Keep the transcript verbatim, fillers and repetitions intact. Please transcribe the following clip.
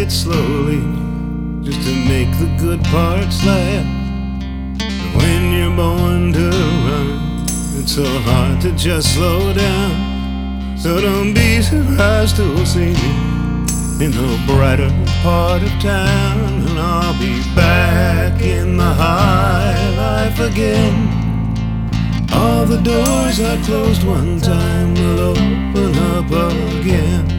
it slowly, just to make the good parts last. When you're born to run, it's so hard to just slow down. So don't be surprised to see me in the brighter part of town. And I'll be back in the high life again. All the doors I closed one time will open up again.